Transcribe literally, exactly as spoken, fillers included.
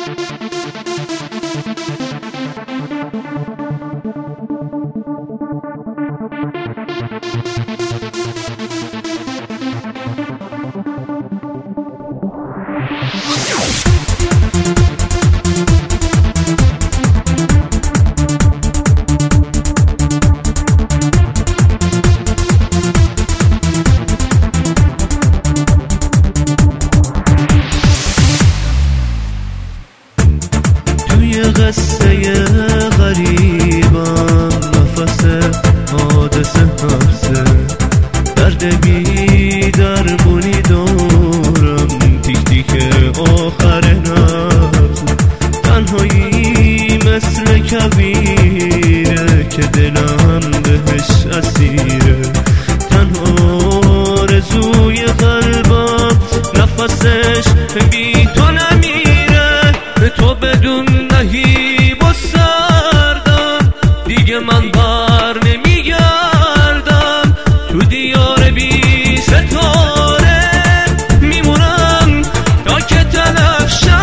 قصه غریبم نفس حادثه حفظه درد بی درمونی دارم تیک تیک آخر نفس تنهایی مثل کبیره که دلم بهش اسیره تنها آرزوی قلبم نفسش بی تو نمیره تو بدون نهیب و سردم دیگه من بر نمیگردم تو دیار بی ستاره میمونم تا که تلف شم